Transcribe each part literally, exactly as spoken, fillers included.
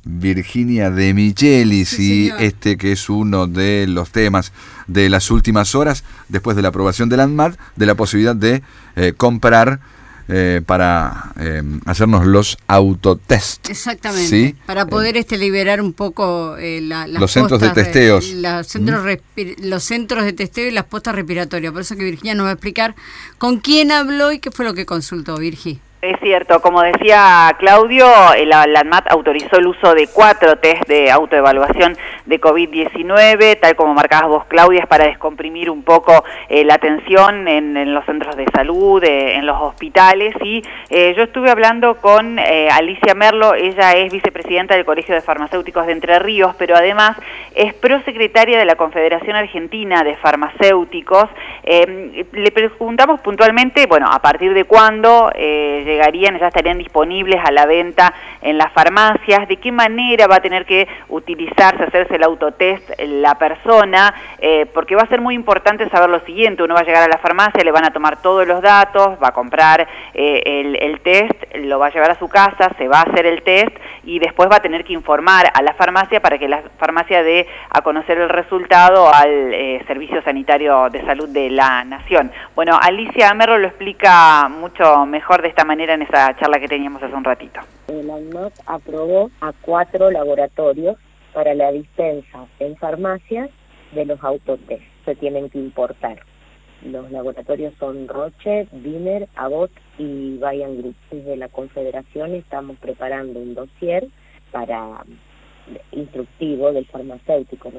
Virginia De Michelis, sí, y este que es uno de los temas de las últimas horas, después de la aprobación del ANMAT, de la posibilidad de eh, comprar eh, para eh, hacernos los autotest. Exactamente, ¿sí? para poder eh, este liberar un poco eh, la, las los centros de testeos. Re, los, centros ¿Mm? los centros de testeo y las postas respiratorias. Por eso que Virginia nos va a explicar con quién habló y qué fue lo que consultó, Virgi. Es cierto, como decía Claudio, la, la ANMAT autorizó el uso de cuatro test de autoevaluación de COVID diecinueve, tal como marcabas vos, Claudia, es para descomprimir un poco eh, la atención en, en los centros de salud, eh, en los hospitales, y eh, yo estuve hablando con eh, Alicia Merlo. Ella es vicepresidenta del Colegio de Farmacéuticos de Entre Ríos, pero además es prosecretaria de la Confederación Argentina de Farmacéuticos. Eh, le preguntamos puntualmente, bueno, a partir de cuándo eh, llegarían, ya estarían disponibles a la venta en las farmacias, de qué manera va a tener que utilizarse, hacerse el autotest la persona, eh, porque va a ser muy importante saber lo siguiente: uno va a llegar a la farmacia, le van a tomar todos los datos, va a comprar eh, el, el test, lo va a llevar a su casa, se va a hacer el test y después va a tener que informar a la farmacia para que la farmacia dé a conocer el resultado al eh, Servicio Sanitario de Salud de la Nación. Bueno, Alicia Merlo lo explica mucho mejor de esta manera en esa charla que teníamos hace un ratito. El ANMAT aprobó a cuatro laboratorios para la dispensa en farmacias de los autotest. Se tienen que importar. Los laboratorios son Roche, Wiener, Abbott y Bayan Group. Desde la Confederación estamos preparando un dossier para instructivo del farmacéutico.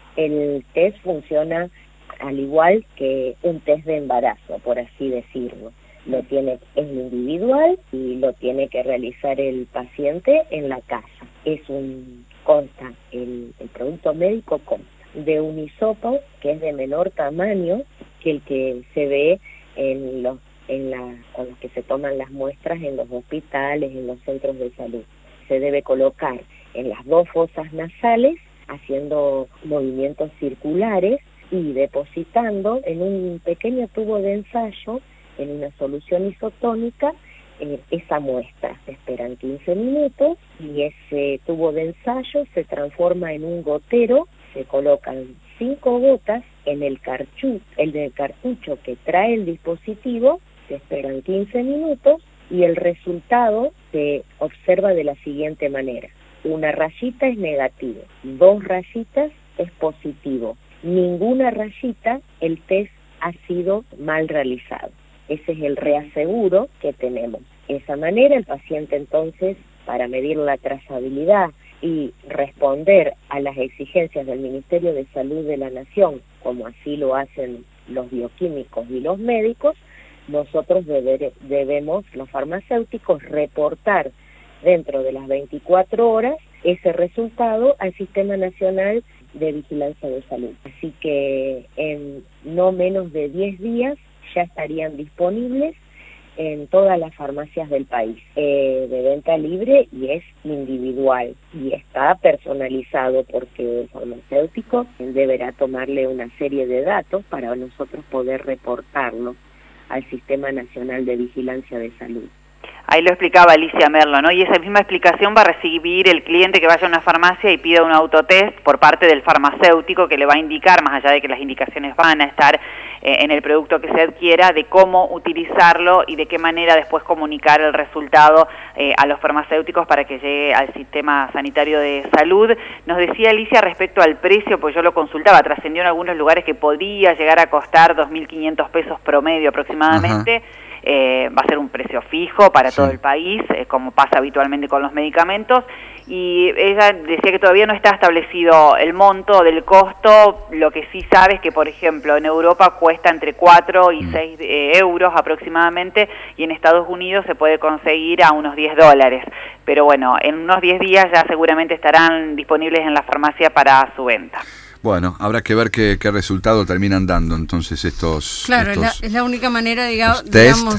El test funciona al igual que un test de embarazo, por así decirlo. Lo tiene, es individual y lo tiene que realizar el paciente en la casa. Es un, consta, el, el producto médico consta de un hisopo que es de menor tamaño que el que se ve en los, en la, con los que se toman las muestras en los hospitales, en los centros de salud. Se debe colocar en las dos fosas nasales, haciendo movimientos circulares y depositando en un pequeño tubo de ensayo, en una solución isotónica, eh, esa muestra. Se esperan quince minutos y ese tubo de ensayo se transforma en un gotero. Se colocan cinco gotas en el cartucho, el del cartucho que trae el dispositivo. Se esperan quince minutos y el resultado se observa de la siguiente manera: una rayita es negativo, dos rayitas es positivo, ninguna rayita el test ha sido mal realizado. Ese es el reaseguro que tenemos. De esa manera el paciente entonces, para medir la trazabilidad y responder a las exigencias del Ministerio de Salud de la Nación, como así lo hacen los bioquímicos y los médicos, nosotros deber, debemos, los farmacéuticos, reportar dentro de las veinticuatro horas ese resultado al Sistema Nacional de Vigilancia de Salud. Así que en no menos de diez días ya estarían disponibles en todas las farmacias del país, eh, de venta libre, y es individual y está personalizado porque el farmacéutico deberá tomarle una serie de datos para nosotros poder reportarlo al Sistema Nacional de Vigilancia de Salud. Ahí lo explicaba Alicia Merlo, ¿no? Y esa misma explicación va a recibir el cliente que vaya a una farmacia y pida un autotest por parte del farmacéutico, que le va a indicar, más allá de que las indicaciones van a estar eh, en el producto que se adquiera, de cómo utilizarlo y de qué manera después comunicar el resultado eh, a los farmacéuticos para que llegue al Sistema Sanitario de Salud. Nos decía Alicia respecto al precio, pues yo lo consultaba, trascendió en algunos lugares que podría llegar a costar dos mil quinientos pesos promedio aproximadamente. Ajá. Eh, va a ser un precio fijo para sí. todo el país, eh, como pasa habitualmente con los medicamentos, y ella decía que todavía no está establecido el monto del costo. Lo que sí sabe es que, por ejemplo, en Europa cuesta entre cuatro y seis eh, euros aproximadamente, y en Estados Unidos se puede conseguir a unos diez dólares. Pero bueno, en unos diez días ya seguramente estarán disponibles en la farmacia para su venta. Bueno, habrá que ver qué, qué resultado terminan dando entonces estos... Claro, estos, es, la, es la única manera, digamos, digamos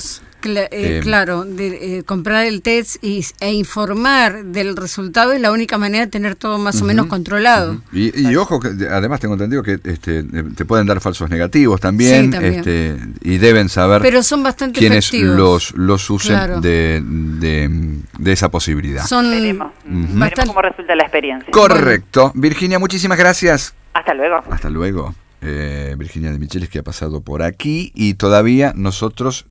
Cla- eh, Eh, claro, de, eh, comprar el test y, e informar del resultado es la única manera de tener todo más o menos controlado. Y, y ojo, que de- además tengo entendido que este, te pueden dar falsos negativos también, Sí, también. Este, y deben saber Pero son bastante quienes efectivos. los, los usen Claro. de, de, de esa posibilidad. Son Veremos, veremos bastante- cómo resulta la experiencia. Correcto. Virginia, muchísimas gracias. Hasta luego. Hasta luego. Eh, Virginia de Michelis, que ha pasado por aquí, y todavía nosotros